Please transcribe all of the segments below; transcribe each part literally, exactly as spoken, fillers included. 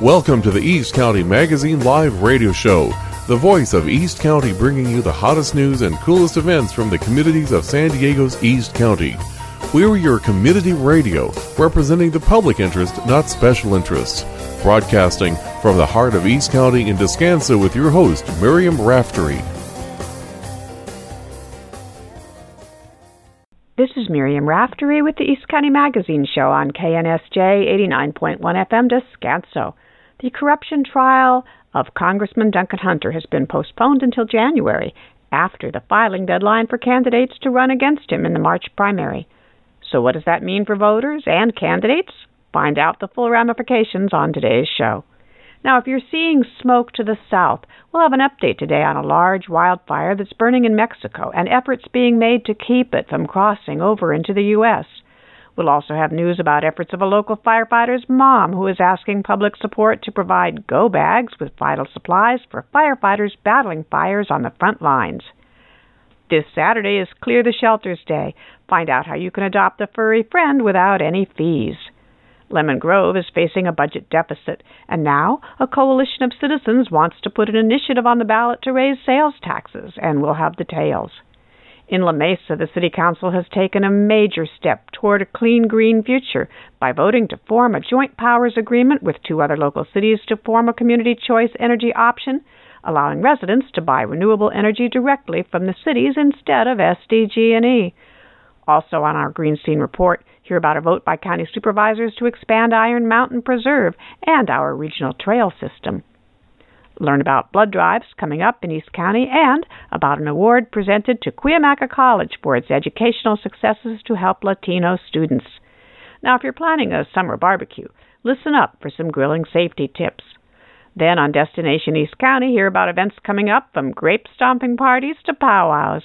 Welcome to the East County Magazine Live Radio Show, the voice of East County, bringing you the hottest news and coolest events from the communities of San Diego's East County. We're your community radio, representing the public interest, not special interests. Broadcasting from the heart of East County in Descanso with your host, Miriam Raftery. This is Miriam Raftery with the East County Magazine Show on K N S J eighty-nine point one F M Descanso. The corruption trial of Congressman Duncan Hunter has been postponed until January, after the filing deadline for candidates to run against him in the March primary. So what does that mean for voters and candidates? Find out the full ramifications on today's show. Now, if you're seeing smoke to the south, we'll have an update today on a large wildfire that's burning in Mexico and efforts being made to keep it from crossing over into the U S We'll also have news about efforts of a local firefighter's mom who is asking public support to provide go bags with vital supplies for firefighters battling fires on the front lines. This Saturday is Clear the Shelters Day. Find out how you can adopt a furry friend without any fees. Lemon Grove is facing a budget deficit, and now a coalition of citizens wants to put an initiative on the ballot to raise sales taxes, and we'll have details. In La Mesa, the City Council has taken a major step toward a clean green future by voting to form a joint powers agreement with two other local cities to form a community choice energy option, allowing residents to buy renewable energy directly from the cities instead of S D G and E. Also on our Green Scene Report, hear about a vote by county supervisors to expand Iron Mountain Preserve and our regional trail system. Learn about blood drives coming up in East County and about an award presented to Cuyamaca College for its educational successes to help Latino students. Now, if you're planning a summer barbecue, listen up for some grilling safety tips. Then on Destination East County, hear about events coming up from grape stomping parties to powwows.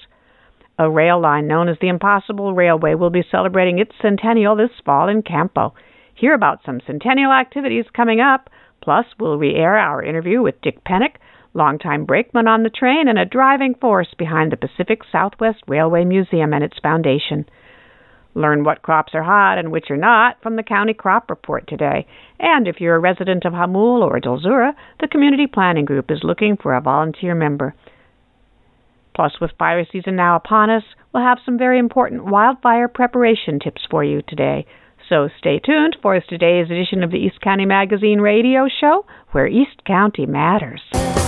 A rail line known as the Impossible Railway will be celebrating its centennial this fall in Campo. Hear about some centennial activities coming up. Plus, we'll re-air our interview with Dick Pennick, longtime brakeman on the train and a driving force behind the Pacific Southwest Railway Museum and its foundation. Learn what crops are hot and which are not from the County Crop Report today. And if you're a resident of Jamul or Dulzura, the Community Planning Group is looking for a volunteer member. Plus, with fire season now upon us, we'll have some very important wildfire preparation tips for you today. So stay tuned for today's edition of the East County Magazine Radio Show, where East County matters.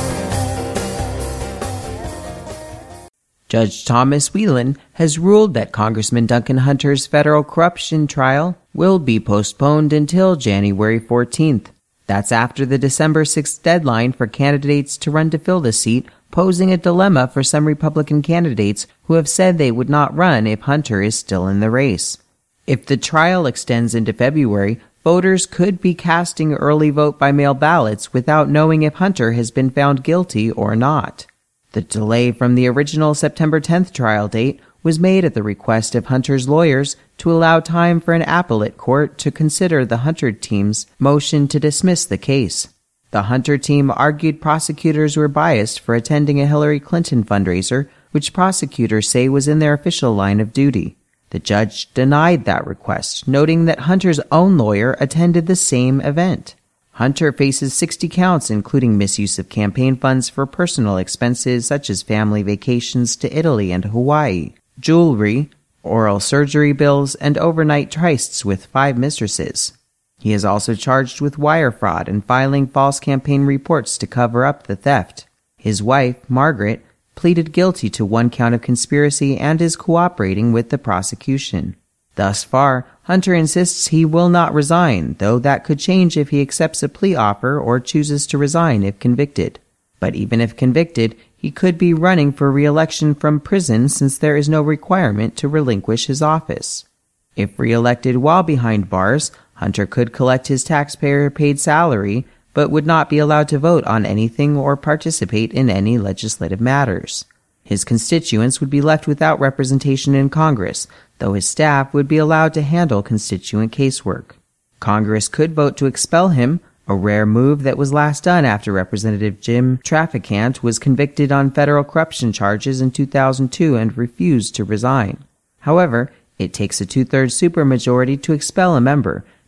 Judge Thomas Whelan has ruled that Congressman Duncan Hunter's federal corruption trial will be postponed until January fourteenth. That's after the December sixth deadline for candidates to run to fill the seat, posing a dilemma for some Republican candidates who have said they would not run if Hunter is still in the race. If the trial extends into February, voters could be casting early vote by mail ballots without knowing if Hunter has been found guilty or not. The delay from the original September tenth trial date was made at the request of Hunter's lawyers to allow time for an appellate court to consider the Hunter team's motion to dismiss the case. The Hunter team argued prosecutors were biased for attending a Hillary Clinton fundraiser, which prosecutors say was in their official line of duty. The judge denied that request, noting that Hunter's own lawyer attended the same event. Hunter faces sixty counts, including misuse of campaign funds for personal expenses such as family vacations to Italy and Hawaii, jewelry, oral surgery bills, and overnight trysts with five mistresses. He is also charged with wire fraud and filing false campaign reports to cover up the theft. His wife, Margaret, pleaded guilty to one count of conspiracy and is cooperating with the prosecution. Thus far, Hunter insists he will not resign, though that could change if he accepts a plea offer or chooses to resign if convicted. But even if convicted, he could be running for re-election from prison since there is no requirement to relinquish his office. If re-elected while behind bars, Hunter could collect his taxpayer-paid salary, but would not be allowed to vote on anything or participate in any legislative matters. His constituents would be left without representation in Congress, though his staff would be allowed to handle constituent casework. Congress could vote to expel him, a rare move that was last done after Representative Jim Traficant was convicted on federal corruption charges in two thousand two and refused to resign. However, it takes a two-thirds supermajority to expel a member,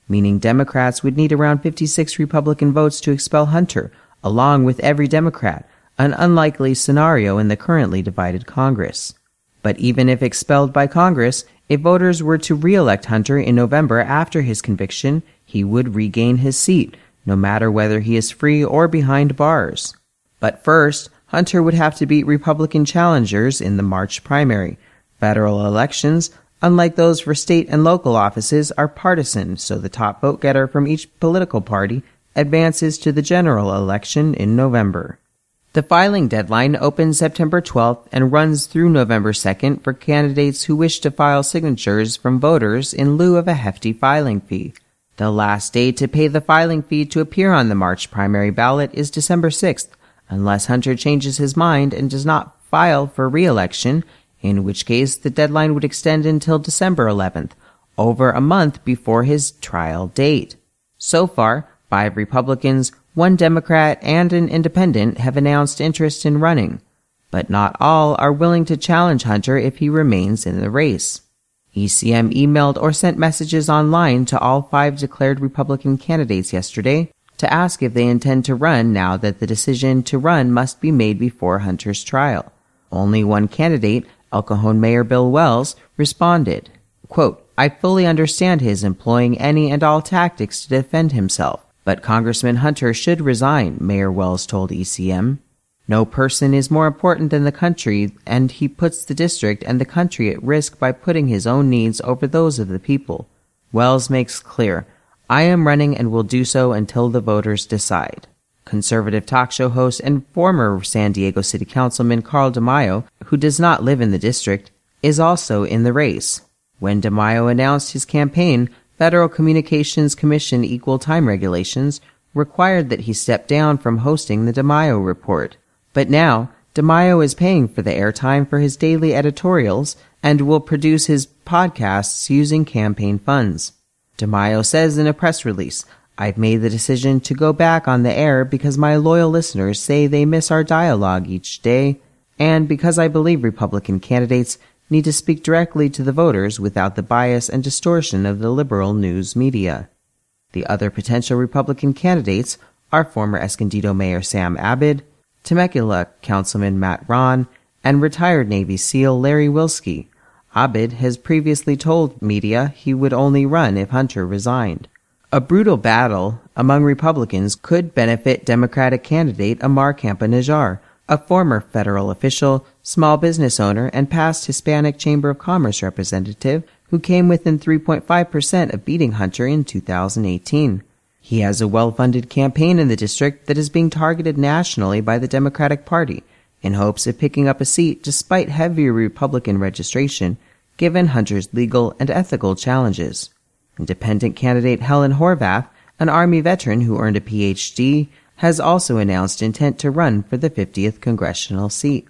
meaning Democrats would need around fifty-six Republican votes to expel Hunter, along with every Democrat, an unlikely scenario in the currently divided Congress. But even if expelled by Congress, if voters were to re-elect Hunter in November after his conviction, he would regain his seat, no matter whether he is free or behind bars. But first, Hunter would have to beat Republican challengers in the March primary. Federal elections, unlike those for state and local offices, are partisan, so the top vote-getter from each political party advances to the general election in November. The filing deadline opens September twelfth and runs through November second for candidates who wish to file signatures from voters in lieu of a hefty filing fee. The last day to pay the filing fee to appear on the March primary ballot is December sixth, unless Hunter changes his mind and does not file for re-election, in which case the deadline would extend until December eleventh, over a month before his trial date. So far, five Republicans, one Democrat, and an independent have announced interest in running, but not all are willing to challenge Hunter if he remains in the race. E C M emailed or sent messages online to all five declared Republican candidates yesterday to ask if they intend to run now that the decision to run must be made before Hunter's trial. Only one candidate, El Cajon Mayor Bill Wells, responded, quote, "I fully understand his employing any and all tactics to defend himself, but Congressman Hunter should resign," Mayor Wells told E C M. "No person is more important than the country, and he puts the district and the country at risk by putting his own needs over those of the people." Wells makes clear, "I am running and will do so until the voters decide." Conservative talk show host and former San Diego City Councilman Carl DeMaio, who does not live in the district, is also in the race. When DeMaio announced his campaign, Federal Communications Commission equal time regulations required that he step down from hosting the DeMaio Report. But now, DeMaio is paying for the airtime for his daily editorials and will produce his podcasts using campaign funds. DeMaio says in a press release, "I've made the decision to go back on the air because my loyal listeners say they miss our dialogue each day, and because I believe Republican candidates need to speak directly to the voters without the bias and distortion of the liberal news media." The other potential Republican candidates are former Escondido Mayor Sam Abed, Temecula Councilman Matt Ron, and retired Navy SEAL Larry Wilski. Abed has previously told media he would only run if Hunter resigned. A brutal battle among Republicans could benefit Democratic candidate Amar Campa-Najjar, a former federal official, small business owner, and past Hispanic Chamber of Commerce representative who came within three point five percent of beating Hunter in two thousand eighteen. He has a well-funded campaign in the district that is being targeted nationally by the Democratic Party in hopes of picking up a seat despite heavier Republican registration, given Hunter's legal and ethical challenges. Independent candidate Helen Horvath, an Army veteran who earned a P H D, has also announced intent to run for the fiftieth congressional seat.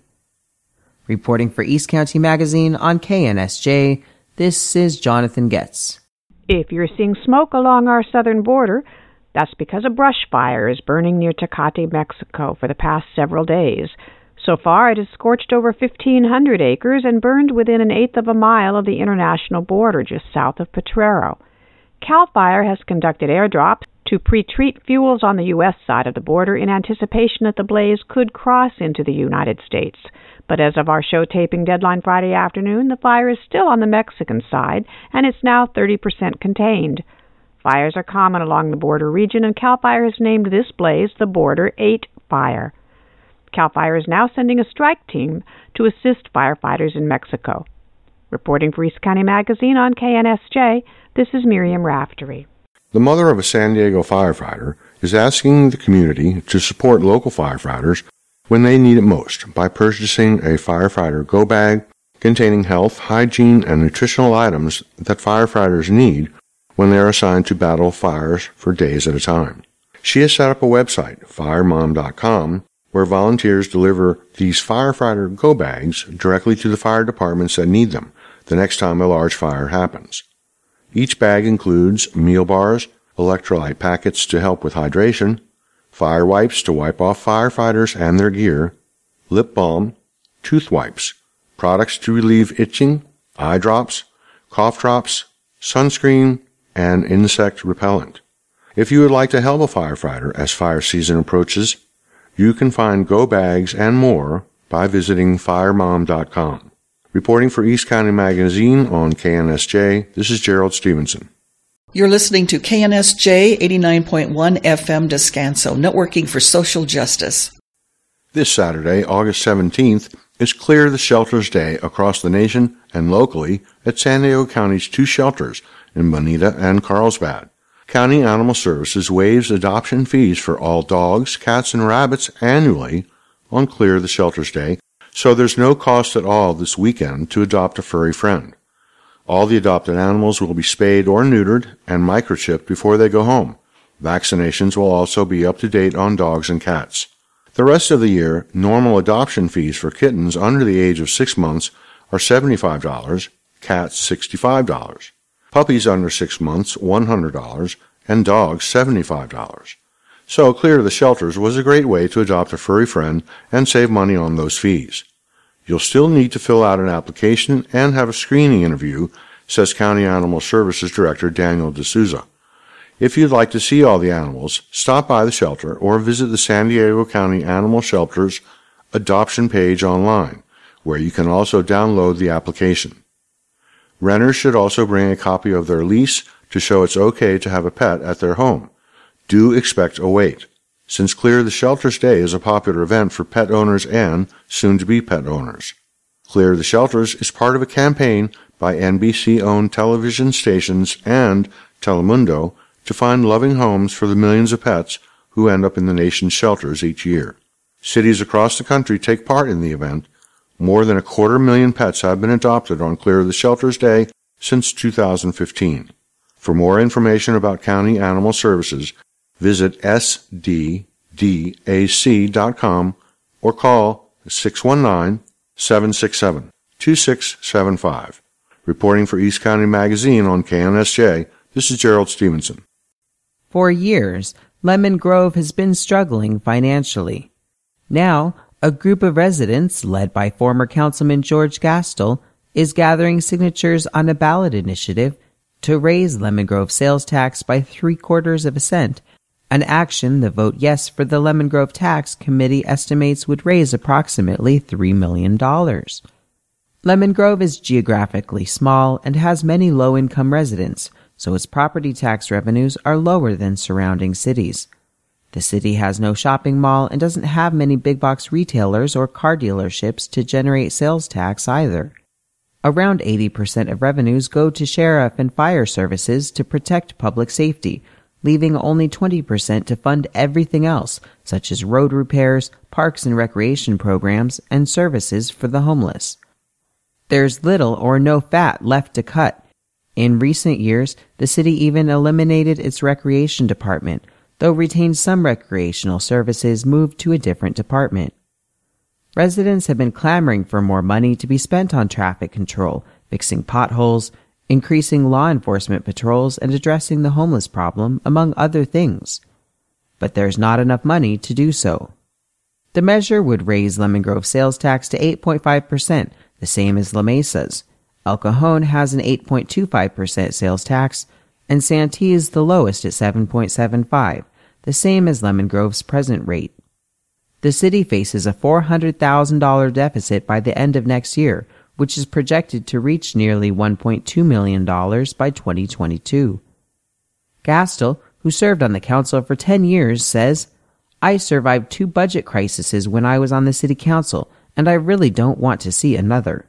Reporting for East County Magazine on K N S J, this is Jonathan Getz. If you're seeing smoke along our southern border, that's because a brush fire is burning near Tecate, Mexico for the past several days. So far, it has scorched over fifteen hundred acres and burned within an eighth of a mile of the international border just south of Potrero. CAL FIRE has conducted airdrops to pre-treat fuels on the U S side of the border in anticipation that the blaze could cross into the United States. But as of our show taping deadline Friday afternoon, the fire is still on the Mexican side, and it's now thirty percent contained. Fires are common along the border region, and CAL FIRE has named this blaze the Border eight Fire. CAL FIRE is now sending a strike team to assist firefighters in Mexico. Reporting for East County Magazine on K N S J, this is Miriam Raftery. The mother of a San Diego firefighter is asking the community to support local firefighters when they need it most by purchasing a firefighter go bag containing health, hygiene, and nutritional items that firefighters need when they are assigned to battle fires for days at a time. She has set up a website, fire mom dot com, where volunteers deliver these firefighter go bags directly to the fire departments that need them the next time a large fire happens. Each bag includes meal bars, electrolyte packets to help with hydration, fire wipes to wipe off firefighters and their gear, lip balm, tooth wipes, products to relieve itching, eye drops, cough drops, sunscreen, and insect repellent. If you would like to help a firefighter as fire season approaches, you can find go bags and more by visiting fire mom dot com. Reporting for East County Magazine on K N S J, this is Gerald Stevenson. You're listening to K N S J eighty-nine point one F M Descanso, networking for social justice. This Saturday, August seventeenth, is Clear the Shelters Day across the nation and locally at San Diego County's two shelters in Bonita and Carlsbad. County Animal Services waives adoption fees for all dogs, cats, and rabbits annually on Clear the Shelters Day, so there's no cost at all this weekend to adopt a furry friend. All the adopted animals will be spayed or neutered and microchipped before they go home. Vaccinations will also be up to date on dogs and cats. The rest of the year, normal adoption fees for kittens under the age of six months are seventy-five dollars, cats sixty-five dollars. Puppies under six months, one hundred dollars, and dogs seventy-five dollars. So Clear the Shelters was a great way to adopt a furry friend and save money on those fees. You'll still need to fill out an application and have a screening interview, says County Animal Services Director Daniel D'Souza. If you'd like to see all the animals, stop by the shelter or visit the San Diego County Animal Shelters adoption page online, where you can also download the application. Renters should also bring a copy of their lease to show it's okay to have a pet at their home. Do expect a wait, since Clear the Shelters Day is a popular event for pet owners and soon-to-be pet owners. Clear the Shelters is part of a campaign by N B C-owned television stations and Telemundo to find loving homes for the millions of pets who end up in the nation's shelters each year. Cities across the country take part in the event. More than a quarter million pets have been adopted on Clear the Shelters Day since two thousand fifteen. For more information about County Animal Services, visit S D D A C dot com or call six one nine, seven six seven, two six seven five. Reporting for East County Magazine on K N S J, this is Gerald Stevenson. For years, Lemon Grove has been struggling financially. Now, a group of residents, led by former Councilman George Gastel, is gathering signatures on a ballot initiative to raise Lemon Grove sales tax by three-quarters of a cent, an action the Vote Yes for the Lemon Grove Tax Committee estimates would raise approximately three million dollars. Lemon Grove is geographically small and has many low-income residents, so its property tax revenues are lower than surrounding cities. The city has no shopping mall and doesn't have many big-box retailers or car dealerships to generate sales tax either. Around eighty percent of revenues go to sheriff and fire services to protect public safety, leaving only twenty percent to fund everything else, such as road repairs, parks and recreation programs, and services for the homeless. There's little or no fat left to cut. In recent years, the city even eliminated its recreation department, though retained some recreational services moved to a different department. Residents have been clamoring for more money to be spent on traffic control, fixing potholes, increasing law enforcement patrols, and addressing the homeless problem, among other things. But there's not enough money to do so. The measure would raise Lemon Grove sales tax to eight point five percent, the same as La Mesa's. El Cajon has an eight point two five percent sales tax, and Santee is the lowest at seven point seven five, the same as Lemon Grove's present rate. The city faces a four hundred thousand dollars deficit by the end of next year, which is projected to reach nearly one point two million dollars by twenty twenty-two. Gastel, who served on the council for ten years, says, "I survived two budget crises when I was on the city council, and I really don't want to see another."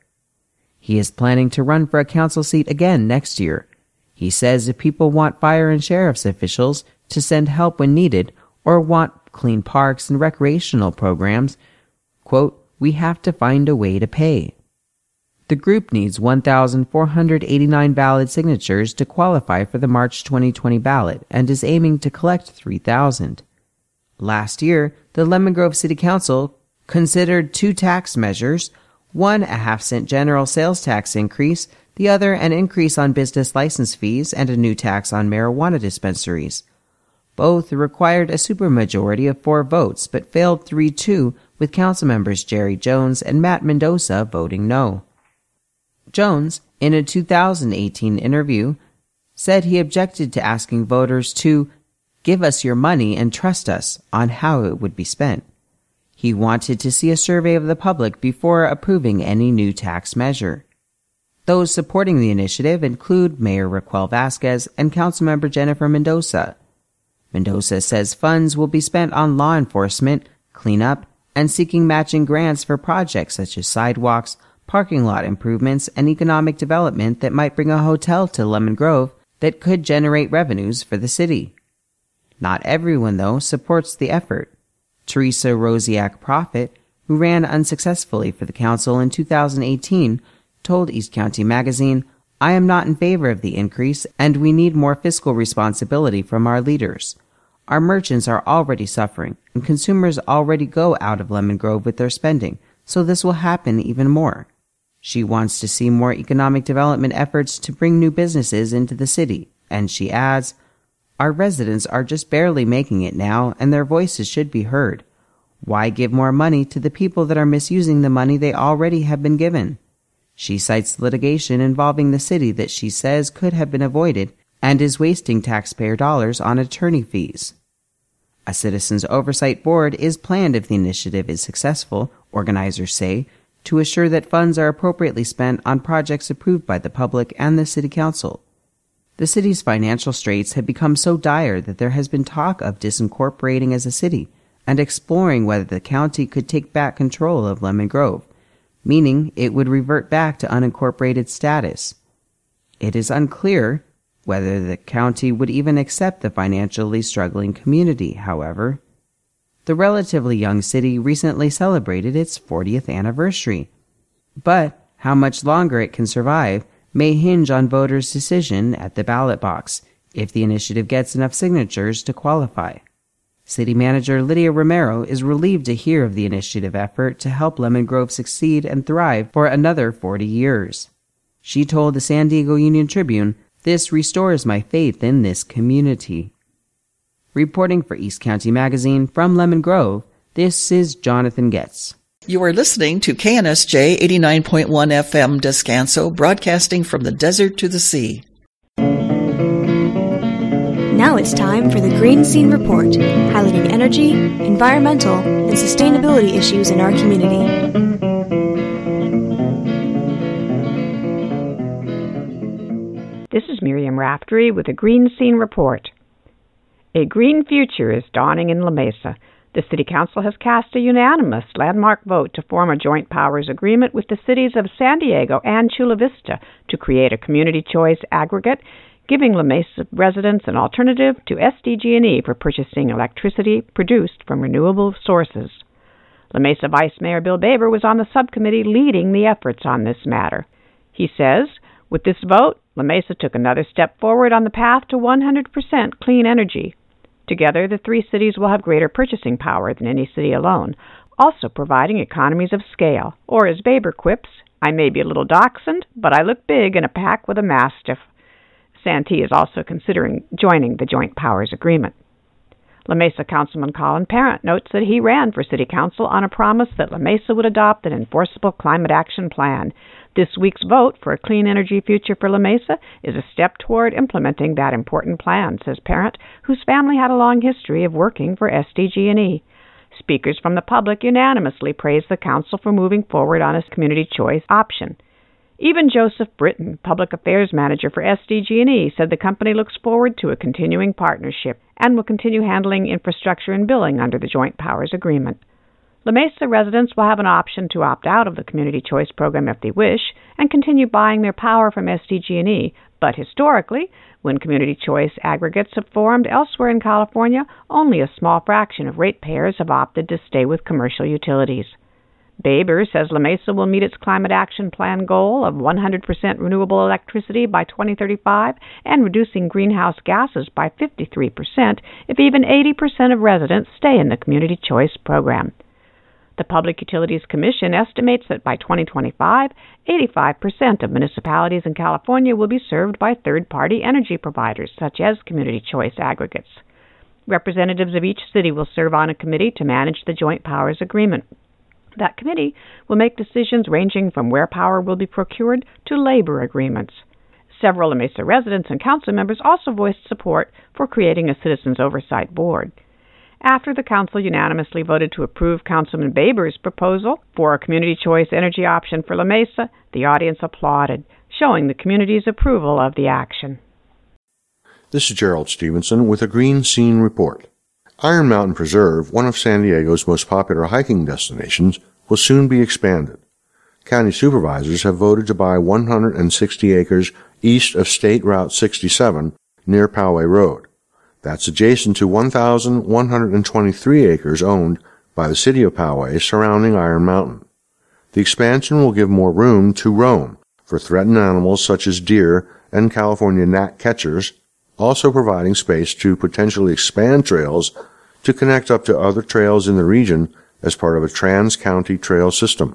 He is planning to run for a council seat again next year. He says if people want fire and sheriff's officials to send help when needed or want clean parks and recreational programs, quote, "we have to find a way to pay." The group needs one thousand four hundred eighty-nine valid signatures to qualify for the March twenty twenty ballot and is aiming to collect three thousand. Last year, the Lemon Grove City Council considered two tax measures, one a half-cent general sales tax increase, the other an increase on business license fees and a new tax on marijuana dispensaries. Both required a supermajority of four votes, but failed three two, with councilmembers Jerry Jones and Matt Mendoza voting no. Jones, in a two thousand eighteen interview, said he objected to asking voters to give us your money and trust us on how it would be spent. He wanted to see a survey of the public before approving any new tax measure. Those supporting the initiative include Mayor Raquel Vasquez and Councilmember Jennifer Mendoza. Mendoza says funds will be spent on law enforcement, cleanup, and seeking matching grants for projects such as sidewalks, parking lot improvements, and economic development that might bring a hotel to Lemon Grove that could generate revenues for the city. Not everyone, though, supports the effort. Teresa Rosiak Prophet, who ran unsuccessfully for the council in two thousand eighteen, told East County Magazine, "I am not in favor of the increase, and we need more fiscal responsibility from our leaders. Our merchants are already suffering, and consumers already go out of Lemon Grove with their spending, so this will happen even more." She wants to see more economic development efforts to bring new businesses into the city, and she adds, "Our residents are just barely making it now, and their voices should be heard. Why give more money to the people that are misusing the money they already have been given?" She cites litigation involving the city that she says could have been avoided and is wasting taxpayer dollars on attorney fees. A Citizens Oversight Board is planned if the initiative is successful, organizers say, to assure that funds are appropriately spent on projects approved by the public and the City Council. The city's financial straits have become so dire that there has been talk of disincorporating as a city and exploring whether the county could take back control of Lemon Grove, meaning it would revert back to unincorporated status. It is unclear whether the county would even accept the financially struggling community, however. The relatively young city recently celebrated its fortieth anniversary. But how much longer it can survive may hinge on voters' decision at the ballot box if the initiative gets enough signatures to qualify. City Manager Lydia Romero is relieved to hear of the initiative effort to help Lemon Grove succeed and thrive for another forty years. She told the San Diego Union-Tribune, "This restores my faith in this community." Reporting for East County Magazine from Lemon Grove, this is Jonathan Getz. You are listening to K N S J eighty-nine point one F M Descanso, broadcasting from the desert to the sea. Now it's time for the Green Scene Report, highlighting energy, environmental, and sustainability issues in our community. This is Miriam Raftery with a Green Scene Report. A green future is dawning in La Mesa. The City Council has cast a unanimous landmark vote to form a joint powers agreement with the cities of San Diego and Chula Vista to create a community choice aggregate, giving La Mesa residents an alternative to S D G and E for purchasing electricity produced from renewable sources. La Mesa Vice Mayor Bill Baber was on the subcommittee leading the efforts on this matter. He says, "With this vote, La Mesa took another step forward on the path to one hundred percent clean energy. Together, the three cities will have greater purchasing power than any city alone, also providing economies of scale. Or as Baber quips, I may be a little dachshund, but I look big in a pack with a mastiff." Santee is also considering joining the Joint Powers Agreement. La Mesa Councilman Colin Parent notes that he ran for City Council on a promise that La Mesa would adopt an enforceable climate action plan. This week's vote for a clean energy future for La Mesa is a step toward implementing that important plan, says Parent, whose family had a long history of working for S D G and E. Speakers from the public unanimously praised the Council for moving forward on a community choice option. Even Joseph Britton, Public Affairs Manager for S D G and E, said the company looks forward to a continuing partnership and will continue handling infrastructure and billing under the Joint Powers Agreement. La Mesa residents will have an option to opt out of the Community Choice Program if they wish and continue buying their power from S D G and E, but historically, when community choice aggregates have formed elsewhere in California, only a small fraction of ratepayers have opted to stay with commercial utilities. Baber says La Mesa will meet its Climate Action Plan goal of one hundred percent renewable electricity by twenty thirty-five and reducing greenhouse gases by fifty-three percent if even eighty percent of residents stay in the Community Choice Program. The Public Utilities Commission estimates that by twenty twenty-five, eighty-five percent of municipalities in California will be served by third-party energy providers, such as community choice aggregates. Representatives of each city will serve on a committee to manage the Joint Powers Agreement. That committee will make decisions ranging from where power will be procured to labor agreements. Several La Mesa residents and council members also voiced support for creating a Citizens Oversight Board. After the council unanimously voted to approve Councilman Baber's proposal for a community choice energy option for La Mesa, the audience applauded, showing the community's approval of the action. This is Gerald Stevenson with a Green Scene Report. Iron Mountain Preserve, one of San Diego's most popular hiking destinations, will soon be expanded. County supervisors have voted to buy one hundred sixty acres east of State Route sixty-seven near Poway Road. That's adjacent to one thousand one hundred twenty-three acres owned by the city of Poway surrounding Iron Mountain. The expansion will give more room to roam for threatened animals such as deer and California gnat catchers, also providing space to potentially expand trails to connect up to other trails in the region as part of a trans-county trail system.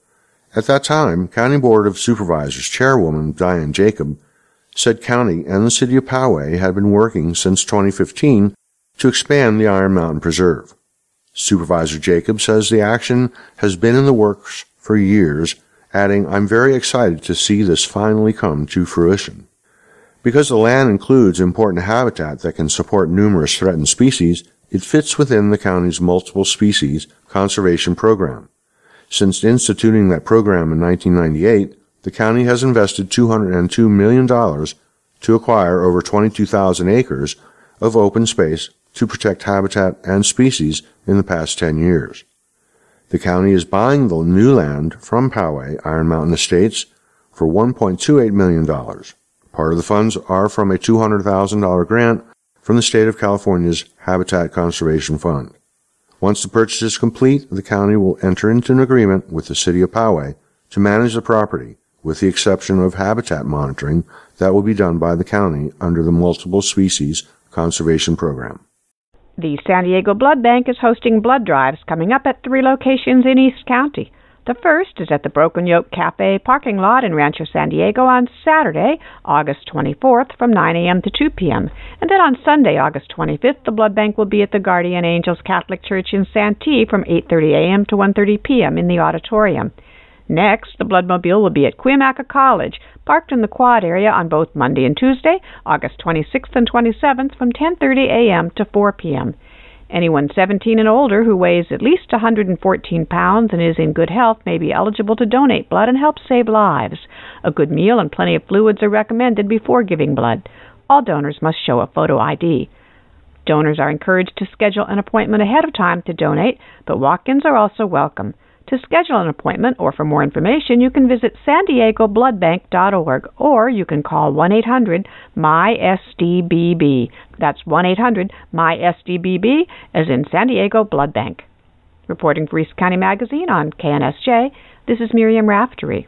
At that time, County Board of Supervisors Chairwoman Diane Jacob said County and the City of Poway had been working since twenty fifteen to expand the Iron Mountain Preserve. Supervisor Jacob says the action has been in the works for years, adding, "I'm very excited to see this finally come to fruition." Because the land includes important habitat that can support numerous threatened species, it fits within the county's multiple species conservation program. Since instituting that program in nineteen ninety-eight, the county has invested two hundred two million dollars to acquire over twenty-two thousand acres of open space to protect habitat and species in the past ten years. The county is buying the new land from Poway Iron Mountain Estates for one point two eight million dollars. Part of the funds are from a two hundred thousand dollars grant from the state of California's Habitat Conservation Fund. Once the purchase is complete, the county will enter into an agreement with the city of Poway to manage the property, with the exception of habitat monitoring that will be done by the county under the Multiple Species Conservation Program. The San Diego Blood Bank is hosting blood drives coming up at three locations in East County. The first is at the Broken Yoke Cafe parking lot in Rancho San Diego on Saturday, August twenty-fourth from nine a.m. to two p.m. And then on Sunday, August twenty-fifth, the blood bank will be at the Guardian Angels Catholic Church in Santee from eight thirty a.m. to one thirty p.m. in the auditorium. Next, the Bloodmobile will be at Cuyamaca College, parked in the quad area on both Monday and Tuesday, August twenty-sixth and twenty-seventh from ten thirty a.m. to four p.m. Anyone seventeen and older who weighs at least one hundred fourteen pounds and is in good health may be eligible to donate blood and help save lives. A good meal and plenty of fluids are recommended before giving blood. All donors must show a photo I D. Donors are encouraged to schedule an appointment ahead of time to donate, but walk-ins are also welcome. To schedule an appointment or for more information, you can visit san diego blood bank dot org or you can call one eight hundred M Y S D B B. That's one eight hundred M Y S D B B, as in San Diego Blood Bank. Reporting for East County Magazine on K N S J, this is Miriam Raftery.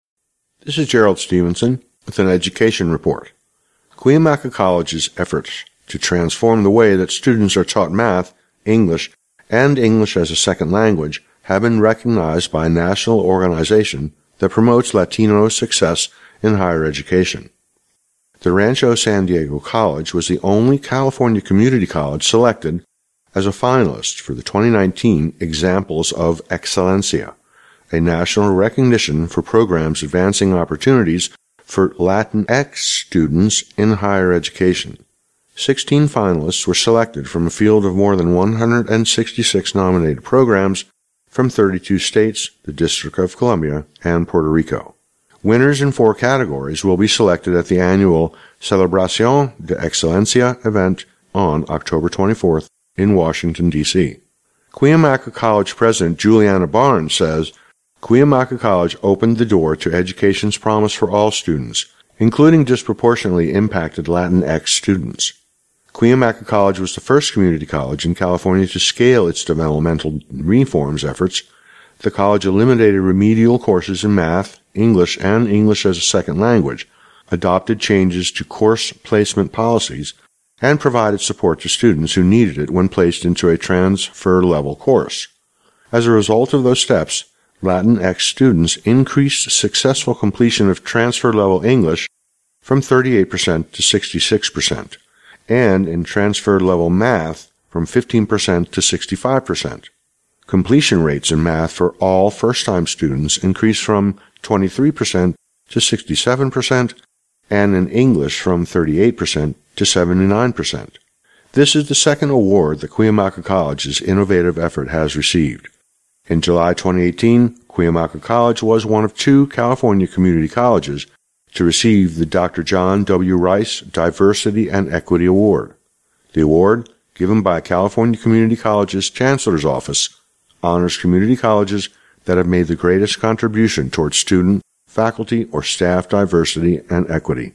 This is Gerald Stevenson with an education report. Cuyamaca College's efforts to transform the way that students are taught math, English, and English as a second language have been recognized by a national organization that promotes Latino success in higher education. The Rancho San Diego College was the only California community college selected as a finalist for the twenty nineteen Examples of Excelencia, a national recognition for programs advancing opportunities for Latinx students in higher education. Sixteen finalists were selected from a field of more than one hundred sixty-six nominated programs from thirty-two states, the District of Columbia, and Puerto Rico. Winners in four categories will be selected at the annual Celebración de Excelencia event on October twenty-fourth in Washington, D C Cuyamaca College President Juliana Barnes says, Cuyamaca College opened the door to education's promise for all students, including disproportionately impacted Latinx students. Cuyamaca College was the first community college in California to scale its developmental reforms efforts. The college eliminated remedial courses in math, English, and English as a second language, adopted changes to course placement policies, and provided support to students who needed it when placed into a transfer-level course. As a result of those steps, Latinx students increased successful completion of transfer-level English from thirty-eight percent to sixty-six percent. And in transfer-level math from fifteen percent to sixty-five percent. Completion rates in math for all first-time students increased from twenty-three percent to sixty-seven percent, and in English from thirty-eight percent to seventy-nine percent. This is the second award that Cuyamaca College's innovative effort has received. In July twenty eighteen, Cuyamaca College was one of two California community colleges to receive the Doctor John W. Rice Diversity and Equity Award. The award, given by California Community Colleges Chancellor's Office, honors community colleges that have made the greatest contribution towards student, faculty, or staff diversity and equity.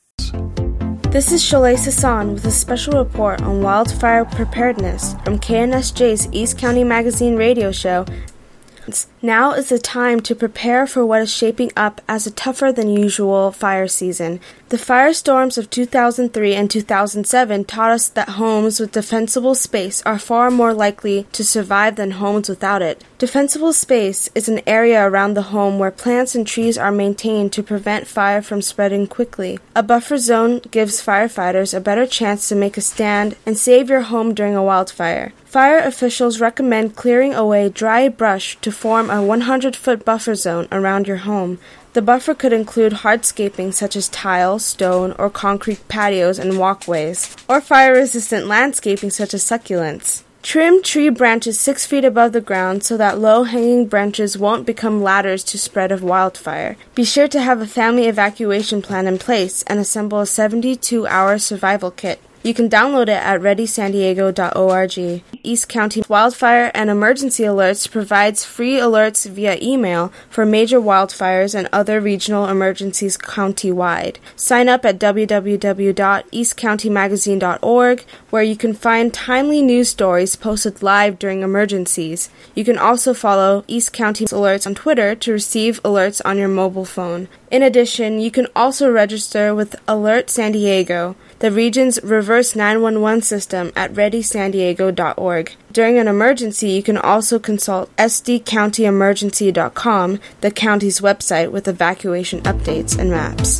This is Sholay Sasson with a special report on wildfire preparedness from K N S J's East County Magazine radio show. Now is the time to prepare for what is shaping up as a tougher than usual fire season. The firestorms of two thousand three and two thousand seven taught us that homes with defensible space are far more likely to survive than homes without it. Defensible space is an area around the home where plants and trees are maintained to prevent fire from spreading quickly. A buffer zone gives firefighters a better chance to make a stand and save your home during a wildfire. Fire officials recommend clearing away dry brush to form a one hundred foot buffer zone around your home. The buffer could include hardscaping such as tile, stone, or concrete patios and walkways, or fire-resistant landscaping such as succulents. Trim tree branches six feet above the ground so that low-hanging branches won't become ladders to spread of wildfire. Be sure to have a family evacuation plan in place and assemble a seventy-two hour survival kit. You can download it at ready san diego dot org. East County Wildfire and Emergency Alerts provides free alerts via email for major wildfires and other regional emergencies county-wide. Sign up at w w w dot east county magazine dot org, where you can find timely news stories posted live during emergencies. You can also follow East County Alerts on Twitter to receive alerts on your mobile phone. In addition, you can also register with Alert San Diego, the region's reverse nine one one system, at ready san diego dot org. During an emergency, you can also consult s d county emergency dot com, the county's website with evacuation updates and maps.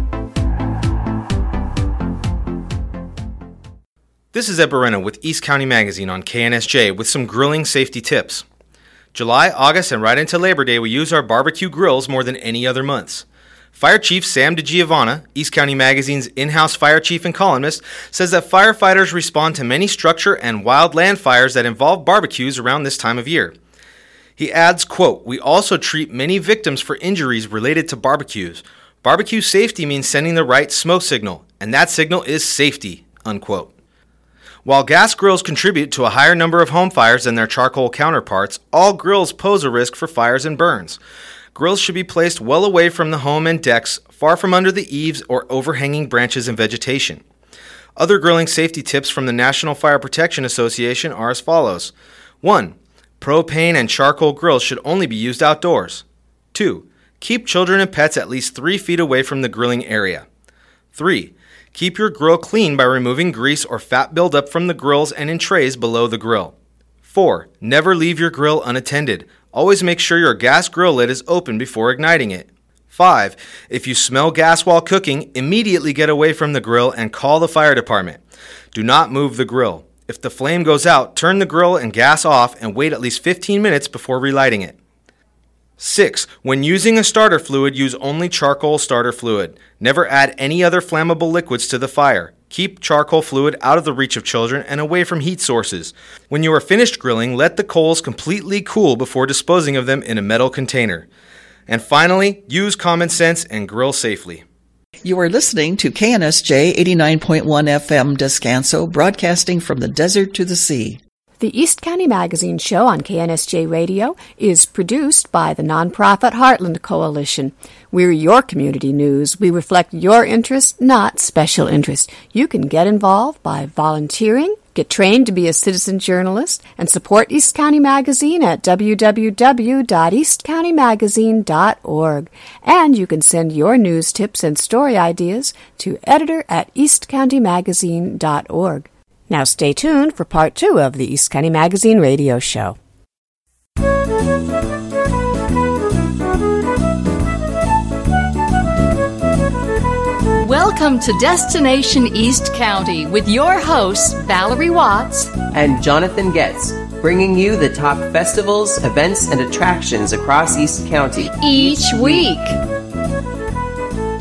This is Ed Barrena with East County Magazine on K N S J with some grilling safety tips. July, August, and right into Labor Day, we use our barbecue grills more than any other months. Fire Chief Sam DeGiovanna, East County Magazine's in-house fire chief and columnist, says that firefighters respond to many structure and wildland fires that involve barbecues around this time of year. He adds, quote, "We also treat many victims for injuries related to barbecues. Barbecue safety means sending the right smoke signal, and that signal is safety," unquote. While gas grills contribute to a higher number of home fires than their charcoal counterparts, all grills pose a risk for fires and burns. Grills should be placed well away from the home and decks, far from under the eaves or overhanging branches and vegetation. Other grilling safety tips from the National Fire Protection Association are as follows. one. Propane and charcoal grills should only be used outdoors. two. Keep children and pets at least three feet away from the grilling area. three. Keep your grill clean by removing grease or fat buildup from the grills and in trays below the grill. four. Never leave your grill unattended. Always make sure your gas grill lid is open before igniting it. five. If you smell gas while cooking, immediately get away from the grill and call the fire department. Do not move the grill. If the flame goes out, turn the grill and gas off and wait at least fifteen minutes before relighting it. six. When using a starter fluid, use only charcoal starter fluid. Never add any other flammable liquids to the fire. Keep charcoal fluid out of the reach of children and away from heat sources. When you are finished grilling, let the coals completely cool before disposing of them in a metal container. And finally, use common sense and grill safely. You are listening to K N S J eighty-nine point one F M Descanso, broadcasting from the desert to the sea. The East County Magazine show on K N S J Radio is produced by the nonprofit Heartland Coalition. We're your community news. We reflect your interests, not special interests. You can get involved by volunteering, get trained to be a citizen journalist, and support East County Magazine at w w w dot east county magazine dot org. And you can send your news tips and story ideas to editor at east county magazine dot org. Now stay tuned for part two of the East County Magazine radio show. Welcome to Destination East County with your hosts, Valerie Watts and Jonathan Getz, bringing you the top festivals, events, and attractions across East County each week.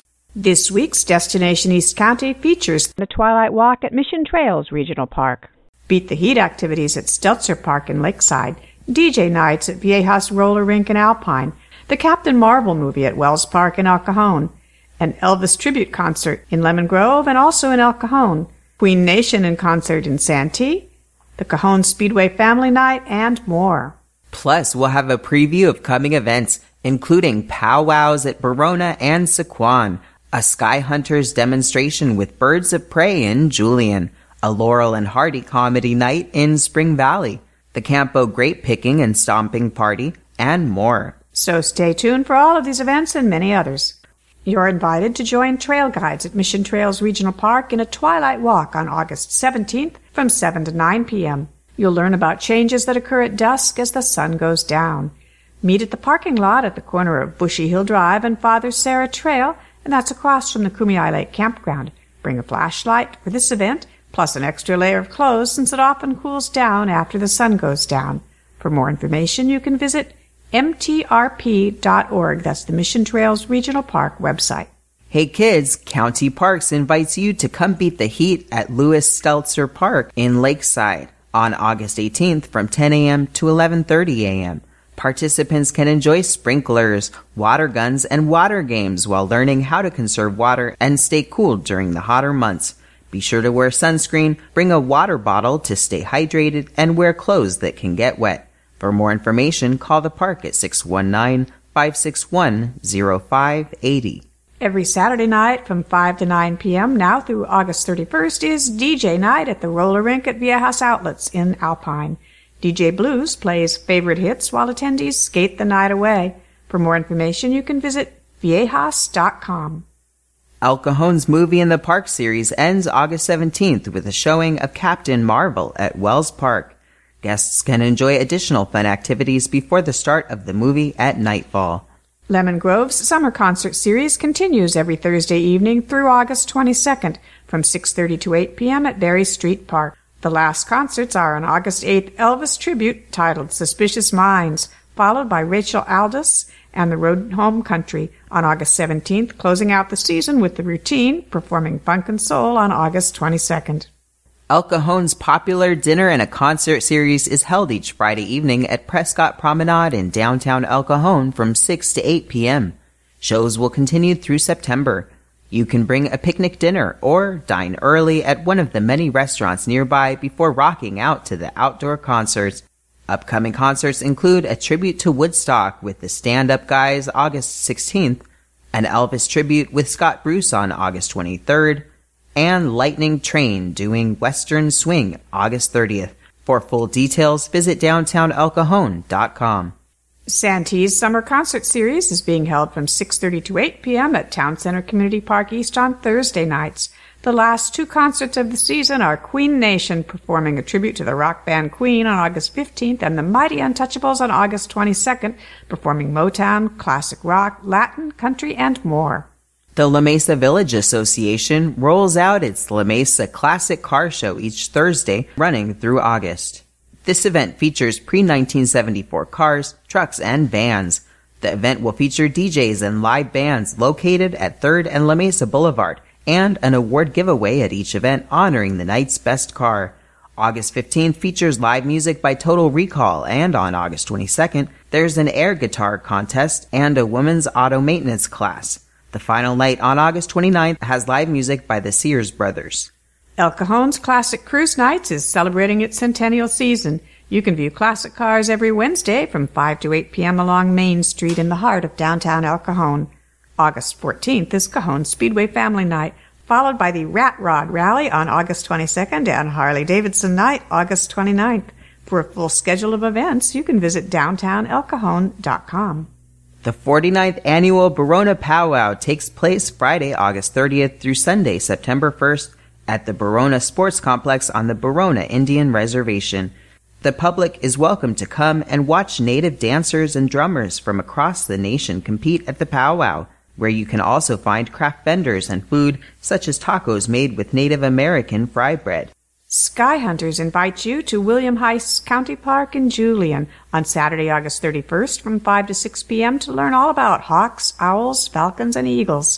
This week's Destination East County features the Twilight Walk at Mission Trails Regional Park, Beat the Heat activities at Stelzer Park in Lakeside, D J nights at Viejas Roller Rink in Alpine, the Captain Marvel movie at Wells Park in El Cajon, an Elvis tribute concert in Lemon Grove and also in El Cajon, Queen Nation in concert in Santee, the Cajon Speedway Family Night, and more. Plus, we'll have a preview of coming events, including powwows at Verona and Sequan, a Sky Hunters demonstration with Birds of Prey in Julian, a Laurel and Hardy comedy night in Spring Valley, the Campo Grape Picking and Stomping Party, and more. So stay tuned for all of these events and many others. You're invited to join trail guides at Mission Trails Regional Park in a Twilight Walk on August seventeenth from seven to nine p.m. You'll learn about changes that occur at dusk as the sun goes down. Meet at the parking lot at the corner of Bushy Hill Drive and Father Sarah Trail, and that's across from the Kumeyaay Lake Campground. Bring a flashlight for this event, plus an extra layer of clothes since it often cools down after the sun goes down. For more information, you can visit m t r p dot org. That's the Mission Trails Regional Park website. Hey kids, County Parks invites you to come beat the heat at Lewis Stelzer Park in Lakeside on August eighteenth from ten a.m. to eleven thirty a.m. Participants can enjoy sprinklers, water guns, and water games while learning how to conserve water and stay cool during the hotter months. Be sure to wear sunscreen, bring a water bottle to stay hydrated, and wear clothes that can get wet. For more information, call the park at six one nine, five six one, zero five eight zero. Every Saturday night from five to nine p.m. now through August thirty-first is D J night at the Roller Rink at Viejas Outlets in Alpine. D J Blues plays favorite hits while attendees skate the night away. For more information, you can visit viejas dot com. El Cajon's Movie in the Park series ends August seventeenth with a showing of Captain Marvel at Wells Park. Guests can enjoy additional fun activities before the start of the movie at nightfall. Lemon Grove's summer concert series continues every Thursday evening through August twenty-second from six thirty to eight p.m. at Berry Street Park. The last concerts are on August eighth, Elvis tribute titled Suspicious Minds, followed by Rachel Aldous and the Road Home Country on August seventeenth, closing out the season with The Routine performing Funk and Soul on August twenty-second. El Cajon's popular dinner and a concert series is held each Friday evening at Prescott Promenade in downtown El Cajon from six to eight p.m. Shows will continue through September. You can bring a picnic dinner or dine early at one of the many restaurants nearby before rocking out to the outdoor concerts. Upcoming concerts include a tribute to Woodstock with the Stand-Up Guys August sixteenth, an Elvis tribute with Scott Bruce on August twenty-third, and Lightning Train doing Western Swing August thirtieth. For full details, visit downtown el cajon dot com. Santee's Summer Concert Series is being held from six thirty to eight p.m. at Town Center Community Park East on Thursday nights. The last two concerts of the season are Queen Nation performing a tribute to the rock band Queen on August fifteenth and the Mighty Untouchables on August twenty-second, performing Motown, classic rock, Latin, country, and more. The La Mesa Village Association rolls out its La Mesa Classic Car Show each Thursday, running through August. This event features pre-nineteen seventy-four cars, trucks, and vans. The event will feature D Js and live bands located at third and La Mesa Boulevard, and an award giveaway at each event honoring the night's best car. August fifteenth features live music by Total Recall, and on August twenty-second, there's an air guitar contest and a women's auto maintenance class. The final night on August twenty-ninth has live music by the Sears Brothers. El Cajon's Classic Cruise Nights is celebrating its centennial season. You can view classic cars every Wednesday from five to eight p.m. along Main Street in the heart of downtown El Cajon. August fourteenth is Cajon Speedway Family Night, followed by the Rat Rod Rally on August twenty-second and Harley-Davidson Night August twenty-ninth. For a full schedule of events, you can visit downtown el cajon dot com. The forty-ninth Annual Verona Powwow takes place Friday, August thirtieth through Sunday, September first at the Verona Sports Complex on the Verona Indian Reservation. The public is welcome to come and watch native dancers and drummers from across the nation compete at the powwow, where you can also find craft vendors and food such as tacos made with Native American fry bread. Sky Hunters invite you to William Heiss County Park in Julian on Saturday, August thirty-first from five to six p.m. to learn all about hawks, owls, falcons, and eagles.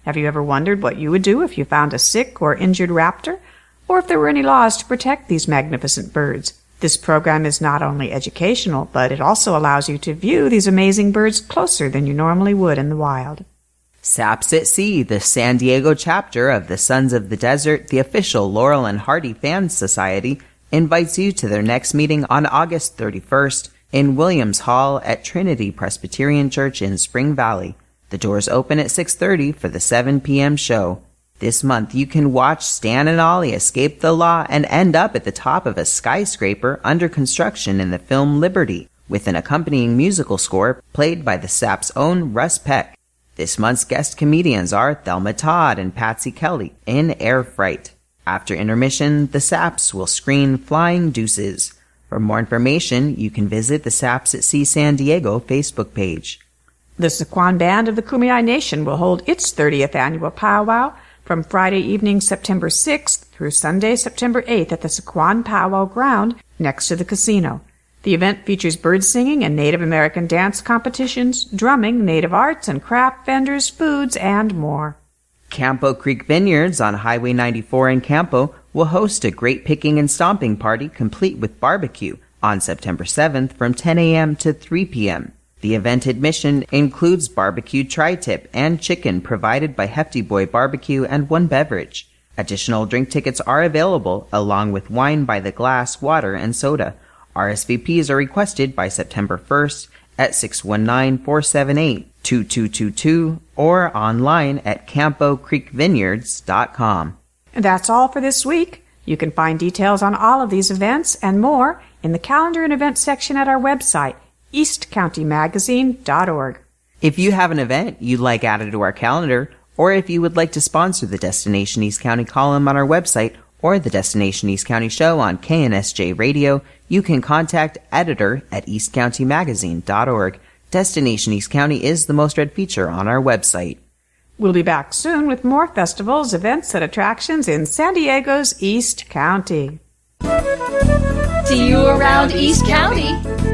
Have you ever wondered what you would do if you found a sick or injured raptor? Or if there were any laws to protect these magnificent birds? This program is not only educational, but it also allows you to view these amazing birds closer than you normally would in the wild. Saps at Sea, the San Diego chapter of the Sons of the Desert, the official Laurel and Hardy Fans Society, invites you to their next meeting on August thirty-first in Williams Hall at Trinity Presbyterian Church in Spring Valley. The doors open at six thirty for the seven p.m. show. This month you can watch Stan and Ollie escape the law and end up at the top of a skyscraper under construction in the film Liberty, with an accompanying musical score played by the Saps' own Russ Peck. This month's guest comedians are Thelma Todd and Patsy Kelly in Air Fright. After intermission, the Saps will screen Flying Deuces. For more information, you can visit the Saps at Sea San Diego Facebook page. The Sequan Band of the Kumeyaay Nation will hold its thirtieth annual powwow from Friday evening, September sixth through Sunday, September eighth at the Sequan Powwow Ground next to the casino. The event features bird singing and Native American dance competitions, drumming, native arts and craft vendors, foods, and more. Campo Creek Vineyards on Highway ninety-four in Campo will host a great picking and stomping party complete with barbecue on September seventh from ten a.m. to three p.m. The event admission includes barbecue tri-tip and chicken provided by Hefty Boy Barbecue and one beverage. Additional drink tickets are available along with wine by the glass, water, and soda. R S V Ps are requested by September first at six one nine, four seven eight, two two two two or online at campo creek vineyards dot com. And that's all for this week. You can find details on all of these events and more in the calendar and events section at our website, east county magazine dot org. If you have an event you'd like added to our calendar, or if you would like to sponsor the Destination East County column on our website or the Destination East County show on K N S J Radio, you can contact editor at east county magazine dot org. Destination East County is the most read feature on our website. We'll be back soon with more festivals, events, and attractions in San Diego's East County. See you around East County.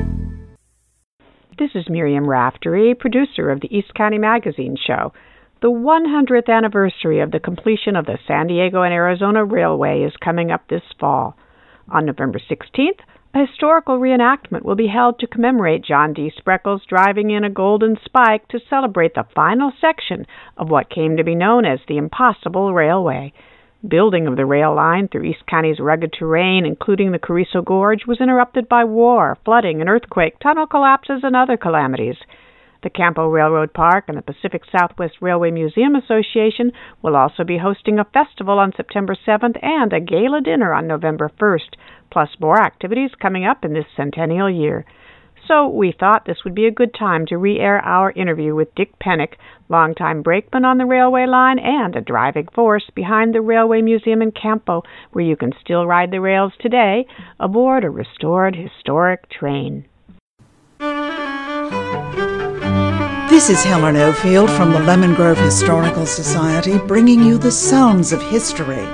This is Miriam Raftery, producer of the East County Magazine show. The one hundredth anniversary of the completion of the San Diego and Arizona Railway is coming up this fall. On November sixteenth, a historical reenactment will be held to commemorate John D. Spreckles driving in a golden spike to celebrate the final section of what came to be known as the Impossible Railway. Building of the rail line through East County's rugged terrain, including the Carrizo Gorge, was interrupted by war, flooding, an earthquake, tunnel collapses, and other calamities. The Campo Railroad Park and the Pacific Southwest Railway Museum Association will also be hosting a festival on September seventh and a gala dinner on November first, plus more activities coming up in this centennial year. So we thought this would be a good time to re-air our interview with Dick Pennick, longtime brakeman on the railway line and a driving force behind the Railway Museum in Campo, where you can still ride the rails today aboard a restored historic train. This is Helen Ofield from the Lemon Grove Historical Society, bringing you the sounds of history.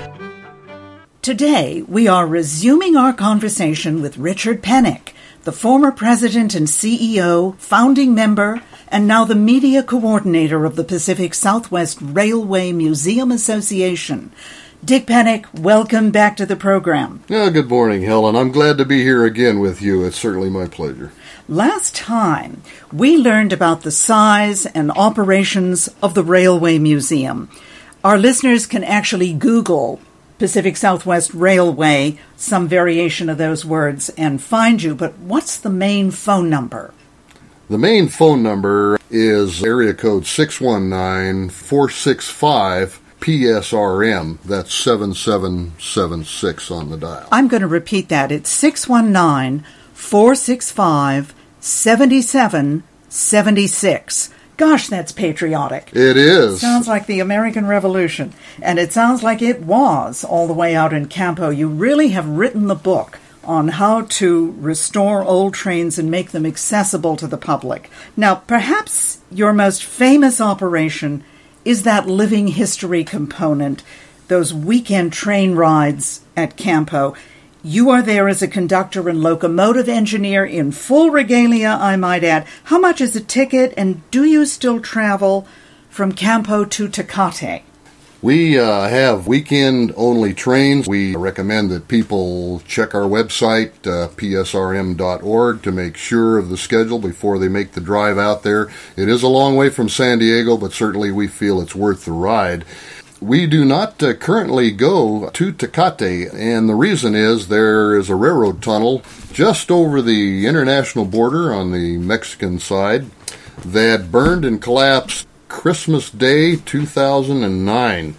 Today, we are resuming our conversation with Richard Pennick, the former president and C E O, founding member, and now the media coordinator of the Pacific Southwest Railway Museum Association. Dick Pennick, welcome back to the program. Yeah, good morning, Helen. I'm glad to be here again with you. It's certainly my pleasure. Last time, we learned about the size and operations of the Railway Museum. Our listeners can actually Google Pacific Southwest Railway, some variation of those words, and find you. But what's the main phone number? The main phone number is area code six one nine, four six five, P S R M. That's seven seven seven six on the dial. I'm going to repeat that. It's six one nine, four six five, seven seven seven six. Gosh, that's patriotic. It is. Sounds like the American Revolution. And it sounds like it was all the way out in Campo. You really have written the book on how to restore old trains and make them accessible to the public. Now, perhaps your most famous operation is that living history component, those weekend train rides at Campo. You are there as a conductor and locomotive engineer in full regalia, I might add. How much is a ticket, and do you still travel from Campo to Tecate? We uh, have weekend-only trains. We recommend that people check our website, uh, P S R M dot org, to make sure of the schedule before they make the drive out there. It is a long way from San Diego, but certainly we feel it's worth the ride. We do not uh, currently go to Tecate, and the reason is there is a railroad tunnel just over the international border on the Mexican side that burned and collapsed Christmas Day two thousand nine.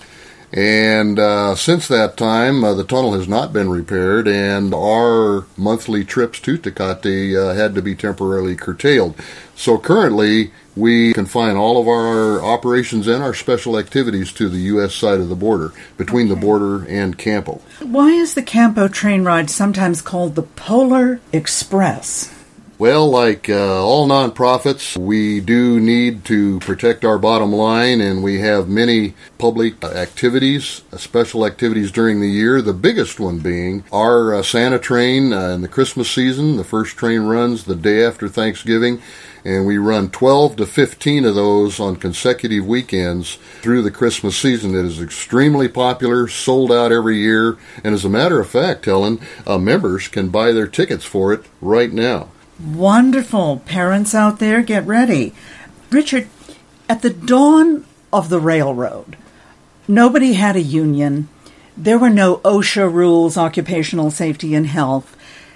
And uh, since that time, uh, the tunnel has not been repaired, and our monthly trips to Tecate uh, had to be temporarily curtailed. So currently, we confine all of our operations and our special activities to the U S side of the border, between okay. the border and Campo. Why is the Campo train ride sometimes called the Polar Express? Well, like uh, all nonprofits, we do need to protect our bottom line, and we have many public activities, uh, special activities during the year, the biggest one being our uh, Santa train uh, in the Christmas season. The first train runs the day after Thanksgiving, and we run twelve to fifteen of those on consecutive weekends through the Christmas season. It is extremely popular, sold out every year, and as a matter of fact, Helen, uh, members can buy their tickets for it right now. Wonderful. Parents out there, get ready. Richard, at the dawn of the railroad, nobody had a union. There were no OSHA rules, occupational safety and health.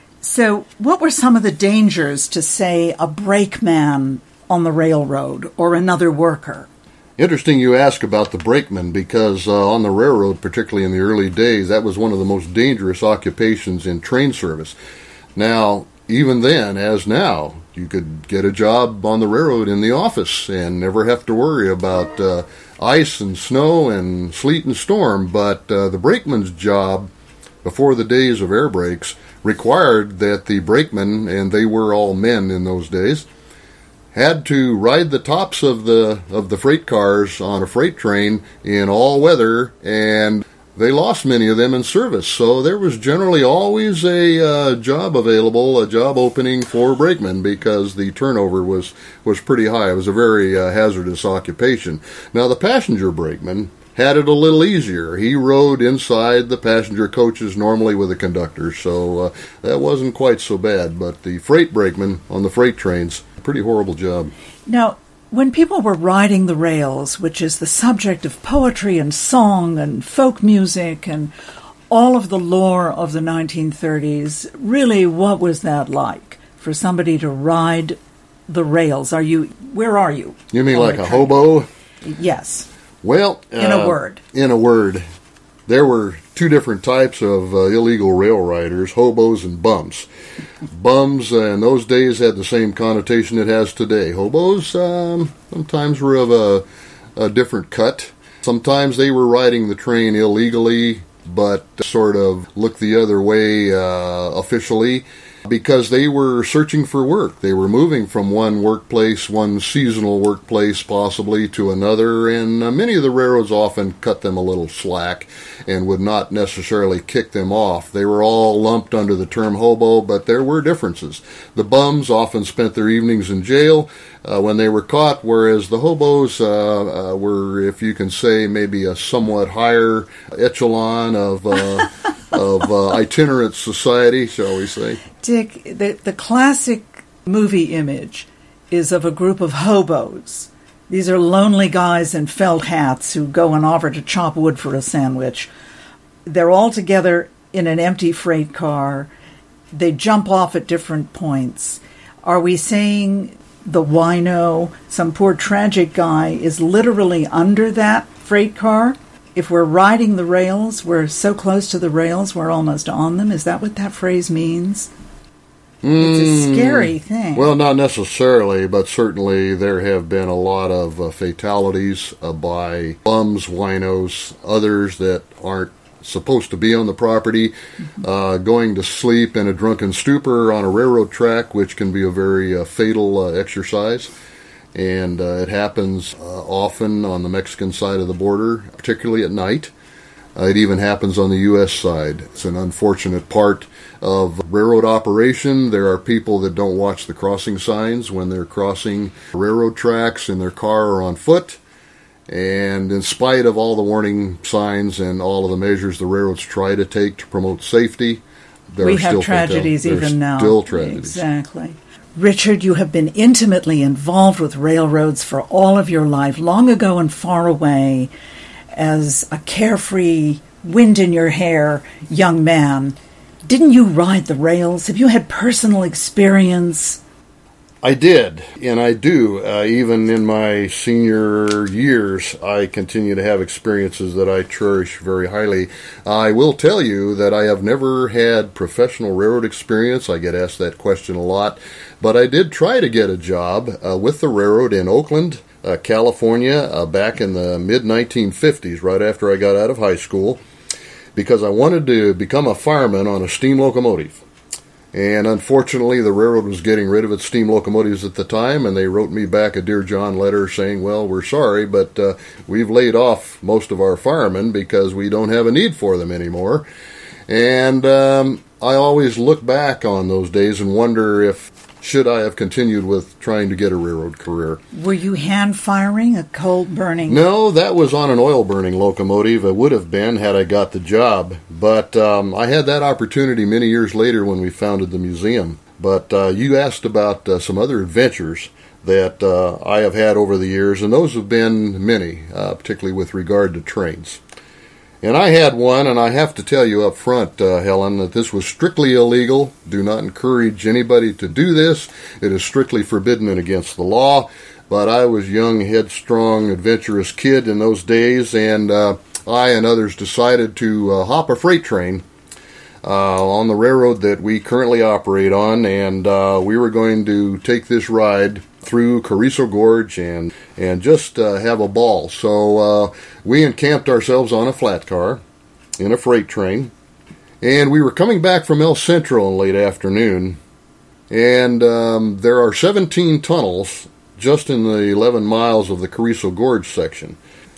So what were some of the dangers to, say, a brakeman on the railroad or another worker? Interesting you ask about the brakeman, because uh, on the railroad, particularly in the early days, that was one of the most dangerous occupations in train service. Now, even then, as now, you could get a job on the railroad in the office and never have to worry about uh, ice and snow and sleet and storm. But uh, the brakeman's job, before the days of air brakes, required that the brakemen, and they were all men in those days, had to ride the tops of the of the freight cars on a freight train in all weather, and they lost many of them in service. So there was generally always a uh, job available, a job opening for brakemen, because the turnover was, was pretty high. It was a very uh, hazardous occupation. Now, the passenger brakeman had it a little easier. He rode inside the passenger coaches normally with the conductor, so uh, that wasn't quite so bad. But the freight brakeman on the freight trains, pretty horrible job. Now, when people were riding the rails, which is the subject of poetry and song and folk music and all of the lore of the nineteen thirties, really, what was that like for somebody to ride the rails? Are you, where are you? You mean like a hobo? Yes. Well, in uh, a word. In a word. There were two different types of uh, illegal rail riders, hobos and bums. Bums uh, in those days had the same connotation it has today. Hobos um, sometimes were of a, a different cut. Sometimes they were riding the train illegally, but sort of looked the other way uh, officially, because they were searching for work. They were moving from one workplace, one seasonal workplace possibly, to another, and uh, many of the railroads often cut them a little slack and would not necessarily kick them off. They were all lumped under the term hobo, but there were differences. The bums often spent their evenings in jail uh, when they were caught, whereas the hobos uh, uh, were, if you can say, maybe a somewhat higher echelon of uh, of uh, itinerant society, shall we say. Dick, the, the classic movie image is of a group of hobos. These are lonely guys in felt hats who go and offer to chop wood for a sandwich. They're all together in an empty freight car. They jump off at different points. Are we saying the wino, some poor tragic guy, is literally under that freight car? If we're riding the rails, we're so close to the rails, we're almost on them. Is that what that phrase means? Mm, it's a scary thing. Well, not necessarily, but certainly there have been a lot of uh, fatalities uh, by bums, winos, others that aren't supposed to be on the property, mm-hmm. uh, going to sleep in a drunken stupor on a railroad track, which can be a very uh, fatal uh, exercise. And uh, it happens uh, often on the Mexican side of the border, particularly at night. Uh, it even happens on the U S side. It's an unfortunate part of railroad operation. There are people that don't watch the crossing signs when they're crossing railroad tracks in their car or on foot. And in spite of all the warning signs and all of the measures the railroads try to take to promote safety, there we are have still tragedies fatal- even now. Still tragedies. Exactly. Richard, you have been intimately involved with railroads for all of your life, long ago and far away, as a carefree, wind-in-your-hair young man. Didn't you ride the rails? Have you had personal experience? I did, and I do. Uh, even in my senior years, I continue to have experiences that I cherish very highly. I will tell you that I have never had professional railroad experience. I get asked that question a lot. But I did try to get a job uh, with the railroad in Oakland, uh, California, uh, back in the mid nineteen fifties, right after I got out of high school, because I wanted to become a fireman on a steam locomotive. And unfortunately, the railroad was getting rid of its steam locomotives at the time, and they wrote me back a Dear John letter saying, well, we're sorry, but uh, we've laid off most of our firemen because we don't have a need for them anymore. And um, I always look back on those days and wonder if, should I have continued with trying to get a railroad career. Were you hand-firing a coal-burning? No, that was on an oil-burning locomotive. It would have been had I got the job. But um, I had that opportunity many years later when we founded the museum. But uh, you asked about uh, some other adventures that uh, I have had over the years, and those have been many, uh, particularly with regard to trains. And I had one, and I have to tell you up front, uh, Helen, that this was strictly illegal. Do not encourage anybody to do this. It is strictly forbidden and against the law. But I was a young, headstrong, adventurous kid in those days, and uh, I and others decided to uh, hop a freight train uh, on the railroad that we currently operate on, and uh, we were going to take this ride through Carrizo Gorge and and just uh, have a ball. So uh, we encamped ourselves on a flat car in a freight train, and we were coming back from El Centro in late afternoon, and um, there are seventeen tunnels just in the eleven miles of the Carrizo Gorge section.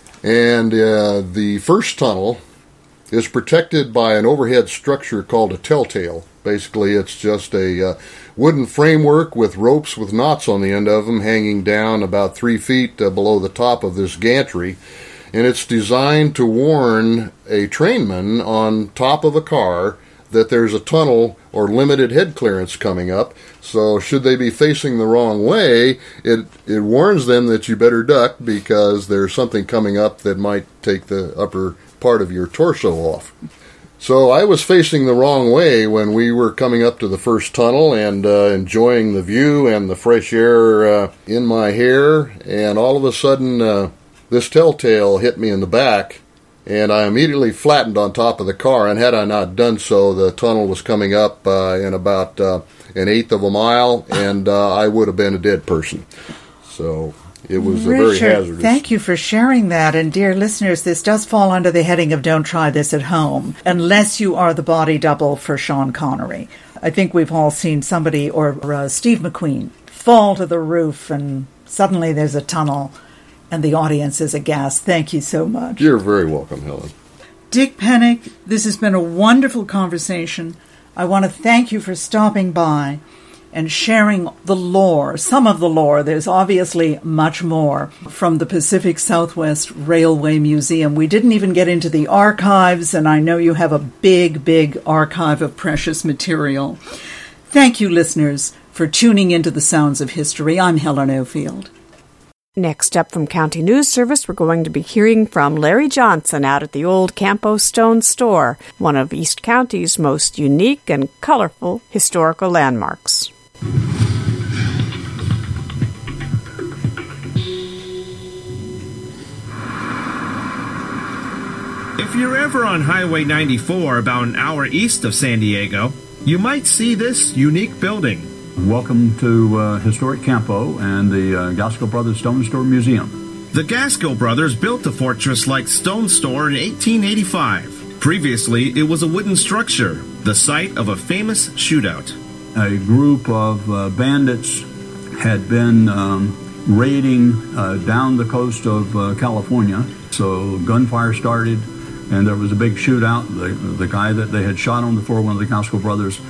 And uh, the first tunnel is protected by an overhead structure called a telltale. Basically, it's just a uh, wooden framework with ropes with knots on the end of them hanging down about three feet uh, below the top of this gantry. And it's designed to warn a trainman on top of a car that there's a tunnel or limited head clearance coming up. So should they be facing the wrong way, it, it warns them that you better duck because there's something coming up that might take the upper part of your torso off. So I was facing the wrong way when we were coming up to the first tunnel and uh, enjoying the view and the fresh air uh, in my hair, and all of a sudden uh, this telltale hit me in the back, and I immediately flattened on top of the car, and had I not done so, the tunnel was coming up uh, in about uh, an eighth of a mile, and uh, I would have been a dead person. So it was Richard, a very hazardous. Thank you for sharing that. And dear listeners, this does fall under the heading of don't try this at home, unless you are the body double for Sean Connery. I think we've all seen somebody, or uh, Steve McQueen, fall to the roof and suddenly there's a tunnel and the audience is aghast. Thank you so much. You're very welcome, Helen. Dick Pennick, this has been a wonderful conversation. I want to thank you for stopping by and sharing the lore, some of the lore. There's obviously much more from the Pacific Southwest Railway Museum. We didn't even get into the archives, and I know you have a big, big archive of precious material. Thank you, listeners, for tuning into the Sounds of History. I'm Helen Ofield. Next up from County News Service, we're going to be hearing from Larry Johnson out at the old Campo Stone Store, one of East County's most unique and colorful historical landmarks. If you're ever on Highway ninety-four, about an hour east of San Diego, you might see this unique building. Welcome to uh, Historic Campo and the uh, Gaskell Brothers Stone Store Museum. The Gaskell Brothers built a fortress-like stone store in eighteen eighty-five. Previously, it was a wooden structure, the site of a famous shootout. A group of uh, bandits had been um, raiding uh, down the coast of uh, California, so gunfire started, and there was a big shootout. The, the guy that they had shot on before, one of the Gaskell brothers,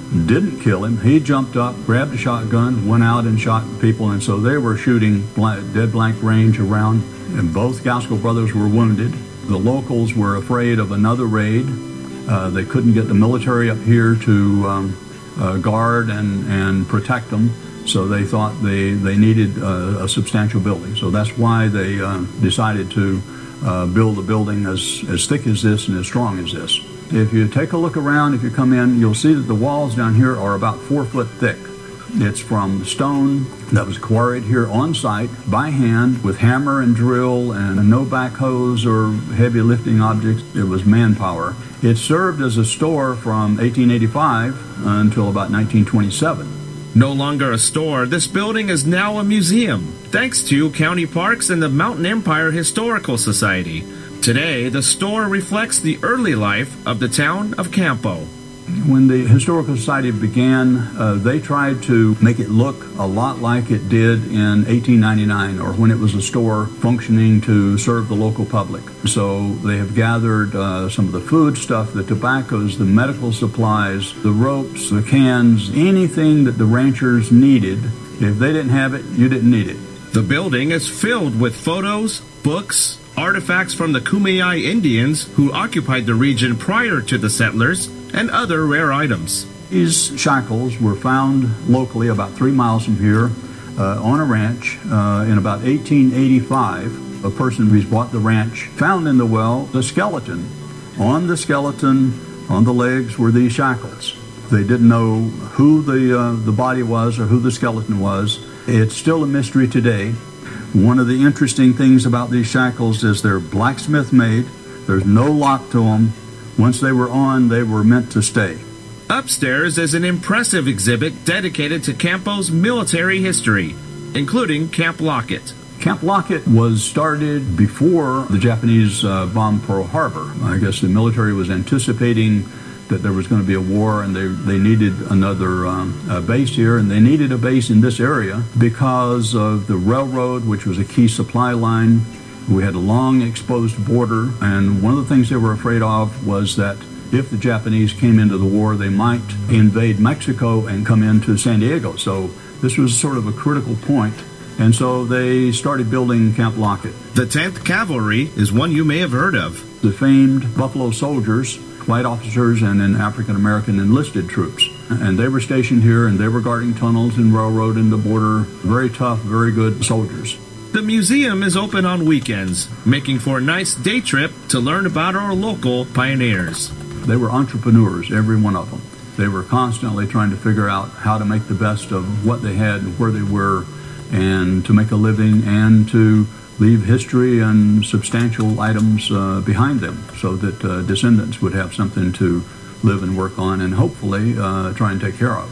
didn't kill him. He jumped up, grabbed a shotgun, went out and shot people, and so they were shooting blank, dead blank range around, and both Gaskell brothers were wounded. The locals were afraid of another raid. Uh, they couldn't get the military up here to um, uh, guard and, and protect them, so they thought they, they needed uh, a substantial building. So that's why they uh, decided to uh, build a building as, as thick as this and as strong as this. If you take a look around, if you come in, you'll see that the walls down here are about four foot thick. It's from stone that was quarried here on site by hand with hammer and drill and no backhoes or heavy lifting objects. It was manpower. It served as a store from eighteen eighty-five until about nineteen twenty-seven. No longer a store, this building is now a museum, thanks to County Parks and the Mountain Empire Historical Society. Today, the store reflects the early life of the town of Campo. When the Historical Society began, uh, they tried to make it look a lot like it did in eighteen ninety-nine, or when it was a store functioning to serve the local public. So they have gathered uh, some of the food stuff, the tobaccos, the medical supplies, the ropes, the cans, anything that the ranchers needed. If they didn't have it, you didn't need it. The building is filled with photos, books, artifacts from the Kumeyaay Indians who occupied the region prior to the settlers, and other rare items. These shackles were found locally about three miles from here uh, on a ranch uh, in about eighteen eighty-five. A person who's bought the ranch found in the well the skeleton. On the skeleton, on the legs, were these shackles. They didn't know who the, uh, the body was or who the skeleton was. It's still a mystery today. One of the interesting things about these shackles is they're blacksmith made. There's no lock to them. Once they were on, they were meant to stay. Upstairs is an impressive exhibit dedicated to Campo's military history, including Camp Lockett. Camp Lockett was started before the Japanese uh, bombed Pearl Harbor. I guess the military was anticipating that there was going to be a war, and they, they needed another um, uh, base here, and they needed a base in this area because of the railroad, which was a key supply line. We had a long exposed border, and one of the things they were afraid of was that if the Japanese came into the war, they might invade Mexico and come into San Diego. So this was sort of a critical point, and so they started building Camp Lockett. The tenth Cavalry is one you may have heard of. The famed Buffalo Soldiers, white officers and then African-American enlisted troops. And they were stationed here, and they were guarding tunnels and railroad and the border. Very tough, very good soldiers. The museum is open on weekends, making for a nice day trip to learn about our local pioneers. They were entrepreneurs, every one of them. They were constantly trying to figure out how to make the best of what they had and where they were, and to make a living and to leave history and substantial items uh, behind them so that uh, descendants would have something to live and work on and hopefully uh, try and take care of.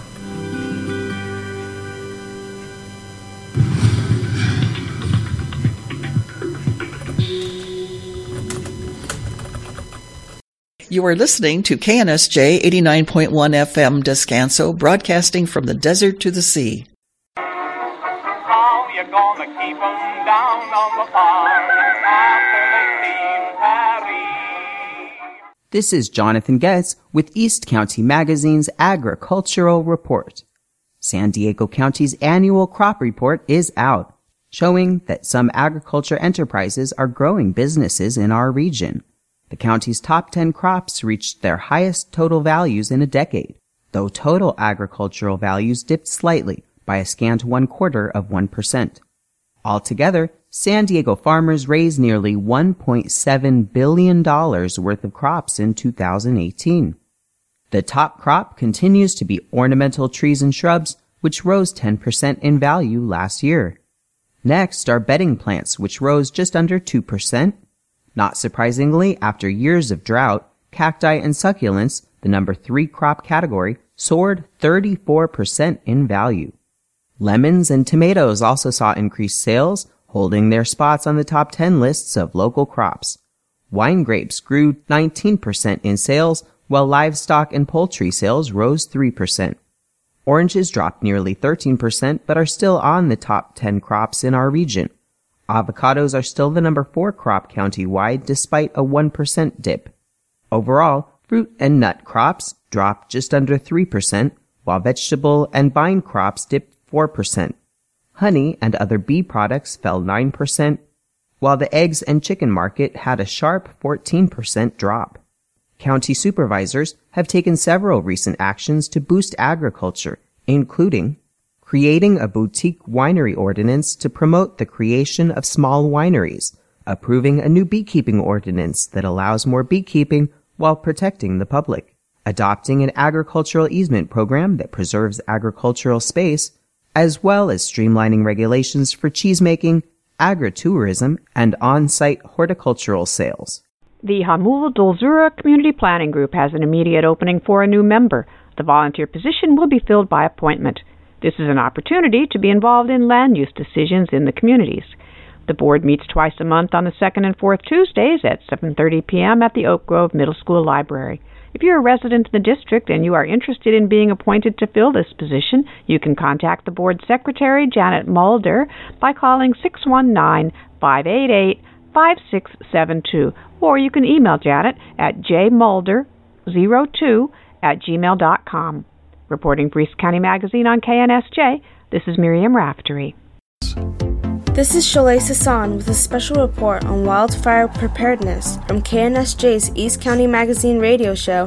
You are listening to K N S J eighty-nine point one F M Descanso, broadcasting from the desert to the sea. How you gonna keep 'em down on the farm after they've seen Paris? This is Jonathan Getz with East County Magazine's Agricultural Report. San Diego County's annual crop report is out, showing that some agriculture enterprises are growing businesses in our region. The county's top ten crops reached their highest total values in a decade, though total agricultural values dipped slightly by a scant one quarter of one percent. Altogether, San Diego farmers raised nearly one point seven billion dollars worth of crops in two thousand eighteen. The top crop continues to be ornamental trees and shrubs, which rose ten percent in value last year. Next are bedding plants, which rose just under two percent. Not surprisingly, after years of drought, cacti and succulents, the number three crop category, soared thirty-four percent in value. Lemons and tomatoes also saw increased sales, holding their spots on the top ten lists of local crops. Wine grapes grew nineteen percent in sales, while livestock and poultry sales rose three percent. Oranges dropped nearly thirteen percent, but are still on the top ten crops in our region. Avocados are still the number four crop county-wide despite a one percent dip. Overall, fruit and nut crops dropped just under three percent, while vegetable and vine crops dipped four percent. Honey and other bee products fell nine percent, while the eggs and chicken market had a sharp fourteen percent drop. County supervisors have taken several recent actions to boost agriculture, including creating a boutique winery ordinance to promote the creation of small wineries, approving a new beekeeping ordinance that allows more beekeeping while protecting the public, adopting an agricultural easement program that preserves agricultural space, as well as streamlining regulations for cheesemaking, agritourism, and on-site horticultural sales. The Hamul Dolzura Community Planning Group has an immediate opening for a new member. The volunteer position will be filled by appointment. This is an opportunity to be involved in land use decisions in the communities. The board meets twice a month on the second and fourth Tuesdays at seven thirty p.m. at the Oak Grove Middle School Library. If you're a resident of the district and you are interested in being appointed to fill this position, you can contact the board secretary, Janet Mulder, by calling six one nine, five eight eight, five six seven two, or you can email Janet at j mulder zero two at gmail dot com. Reporting for East County Magazine on K N S J, this is Miriam Raftery. This is Sholay Sasson with a special report on wildfire preparedness from K N S J's East County Magazine radio show.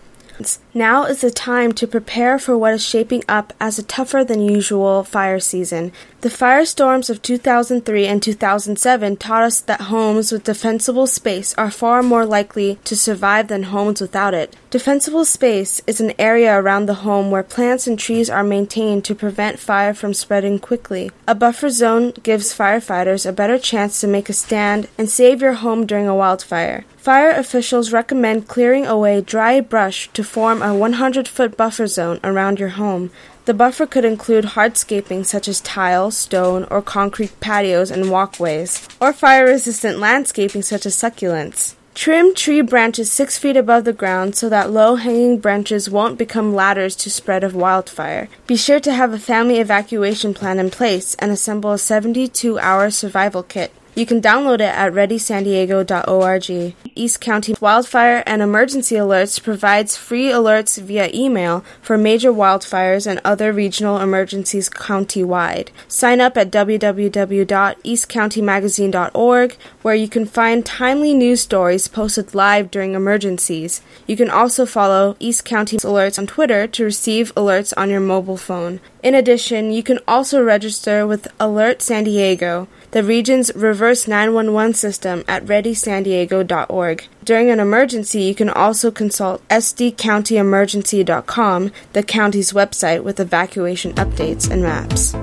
Now is the time to prepare for what is shaping up as a tougher than usual fire season. The firestorms of two thousand three and two thousand seven taught us that homes with defensible space are far more likely to survive than homes without it. Defensible space is an area around the home where plants and trees are maintained to prevent fire from spreading quickly. A buffer zone gives firefighters a better chance to make a stand and save your home during a wildfire. Fire officials recommend clearing away dry brush to form a one hundred foot buffer zone around your home. The buffer could include hardscaping such as tile, stone, or concrete patios and walkways, or fire-resistant landscaping such as succulents. Trim tree branches six feet above the ground so that low-hanging branches won't become ladders to spread of wildfire. Be sure to have a family evacuation plan in place and assemble a seventy-two hour survival kit. You can download it at ready san diego dot org. East County Wildfire and Emergency Alerts provides free alerts via email for major wildfires and other regional emergencies countywide. Sign up at w w w dot east county magazine dot org, where you can find timely news stories posted live during emergencies. You can also follow East County Alerts on Twitter to receive alerts on your mobile phone. In addition, you can also register with Alert San Diego, the region's reverse nine one one system, at ready san diego dot org. During an emergency, you can also consult s d county emergency dot com, the county's website with evacuation updates and maps.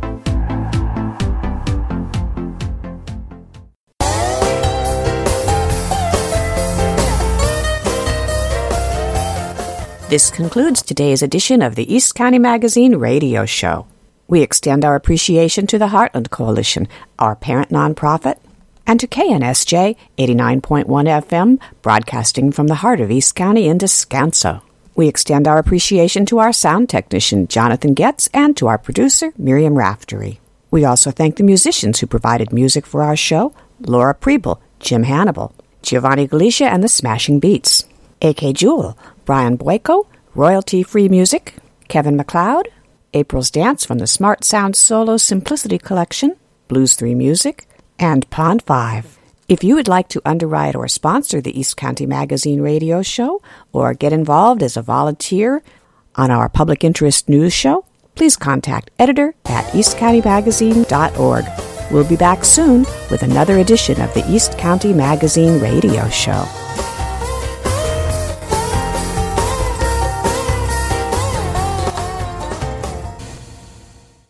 This concludes today's edition of the East County Magazine radio show. We extend our appreciation to the Heartland Coalition, our parent nonprofit, and to K N S J eighty-nine point one F M, broadcasting from the heart of East County in Descanso. We extend our appreciation to our sound technician, Jonathan Getz, and to our producer, Miriam Raftery. We also thank the musicians who provided music for our show, Laura Preble, Jim Hannibal, Giovanni Galicia and the Smashing Beats, A K Jewel, Brian Boyko, royalty-free music, Kevin MacLeod, April's Dance from the Smart Sound Solo Simplicity Collection, Blues three Music, and Pond five. If you would like to underwrite or sponsor the East County Magazine radio show or get involved as a volunteer on our public interest news show, please contact editor at east county magazine dot org. We'll be back soon with another edition of the East County Magazine radio show.